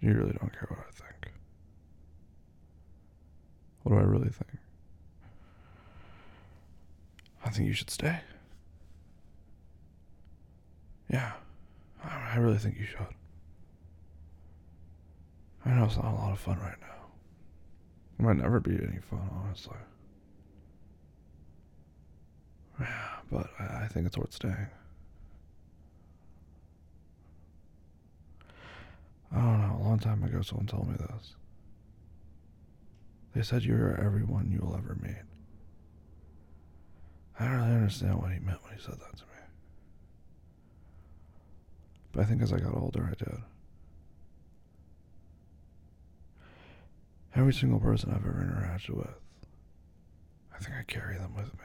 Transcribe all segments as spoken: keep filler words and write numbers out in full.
You really don't care what I think. What do I really think? I think you should stay. Yeah, I really think you should. I know it's not a lot of fun right now. It might never be any fun, honestly. Yeah, but I, I think it's worth staying. I don't know, a long time ago someone told me this. They said you're everyone you'll ever meet. I don't really understand what he meant when he said that to me. But I think as I got older, I did. Every single person I've ever interacted with, I think I carry them with me.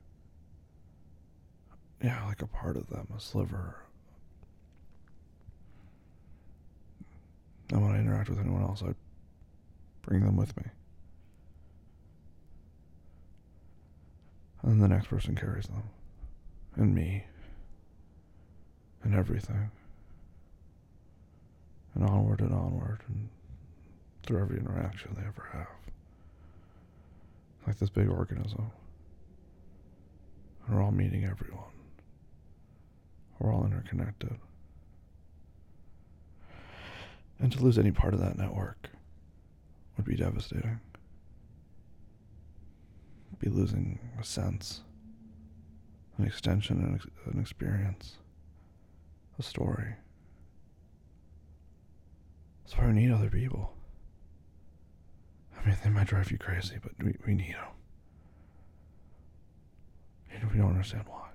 Yeah, like a part of them, a sliver. And when I interact with anyone else, I bring them with me. And then the next person carries them. And me. And everything. And onward and onward, and through every interaction they ever have. Like this big organism. And we're all meeting everyone. We're all interconnected. And to lose any part of that network would be devastating. Be losing a sense, an extension, an, ex- an experience, a story. That's why we need other people. I mean, they might drive you crazy, but we, we need them. And we don't understand why.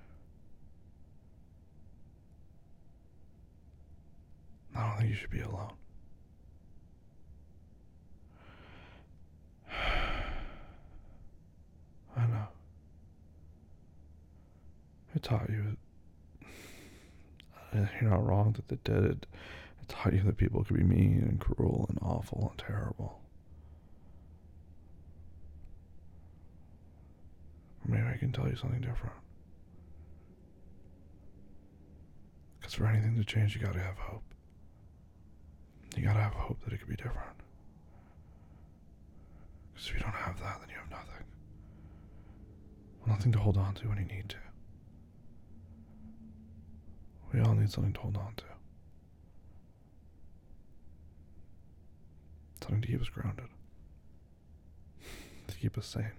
I don't think you should be alone. I know. It taught you. You're not wrong that they did it. It taught you that people could be mean and cruel and awful and terrible. Maybe I can tell you something different. Because for anything to change, you gotta have hope. You gotta have hope that it could be different. Because if you don't have that, then you have nothing. Nothing to hold on to when you need to. We all need something to hold on to. Something to keep us grounded. To keep us sane.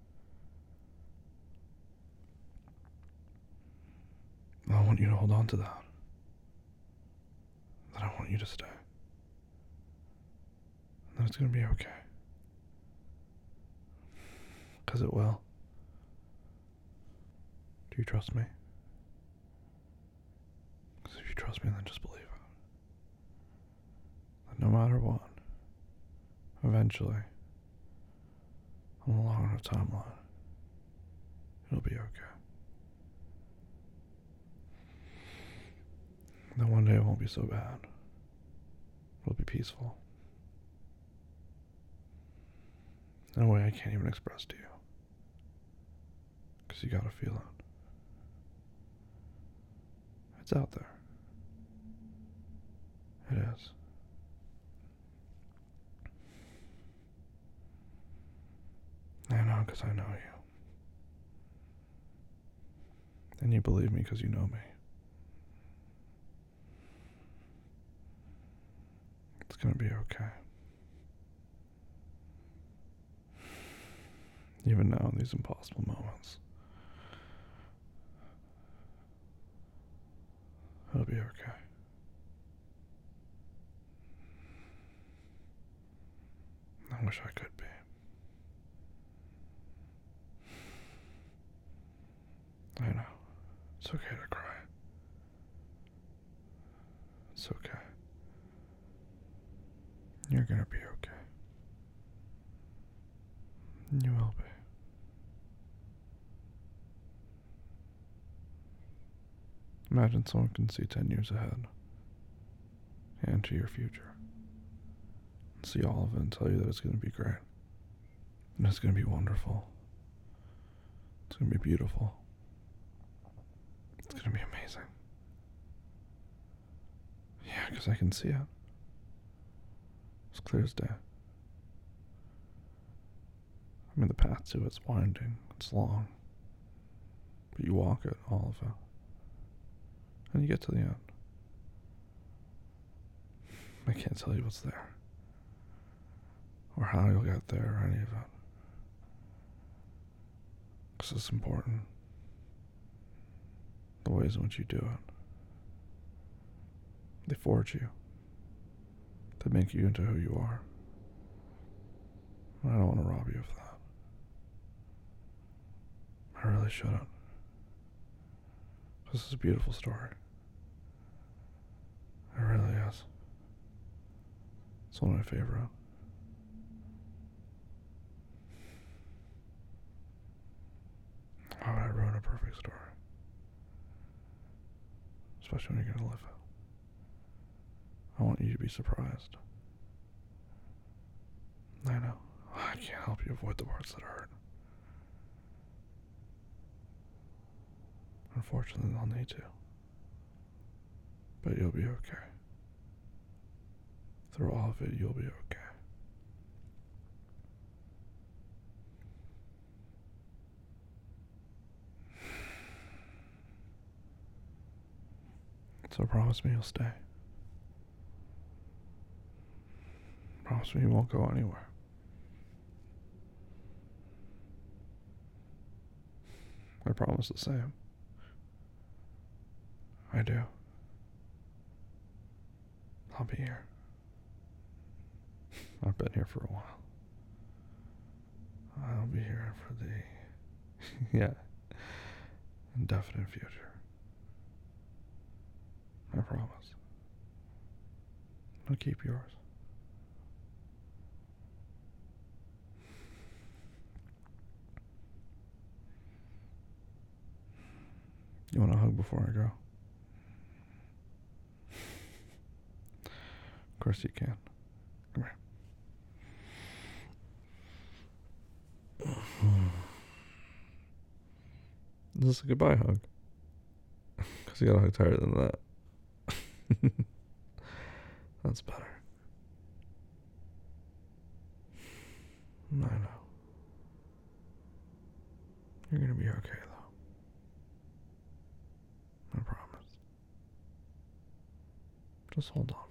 I want you to hold on to that. Then I want you to stay. And then it's going to be okay. Because it will. Do you trust me? Because if you trust me, then just believe it. That no matter what, eventually, on a long enough timeline, it'll be okay. Then one day it won't be so bad. It'll be peaceful. In a way I can't even express to you. Because you gotta feel it. It's out there. It is. I know because I know you. And you believe me because you know me. It's gonna be okay. Even now in these impossible moments. It'll be okay. I wish I could be. I know. It's okay to cry. It's okay. You're gonna be okay. You will be. Imagine someone can see ten years ahead and to your future. And see all of it and tell you that it's going to be great. And it's going to be wonderful. It's going to be beautiful. It's going to be amazing. Yeah, because I can see it. It's clear as day. I mean, the path to it's winding, it's long, but you walk it, all of it, and you get to the end. I can't tell you what's there, or how you'll get there, or any of it, because it's important, the ways in which you do it. They forge you, they make you into who you are. And I don't want to rob you of that. I really shouldn't. This is a beautiful story. It really is. It's one of my favorite. Why would I ruin a perfect story? Especially when you're going to live it. I want you to be surprised. I know. I can't help you avoid the parts that hurt. Unfortunately, I'll need to. But you'll be okay. Through all of it, you'll be okay. So promise me you'll stay. Promise me you won't go anywhere. I promise the same. I do. I'll be here. I've been here for a while. I'll be here for the, yeah, indefinite future. I promise. I'll keep yours. You want a hug before I go? Of course you can. Come here. Is this a goodbye hug? Because you gotta hug tighter than that. That's better. I know. You're gonna be okay though. I promise. Just hold on.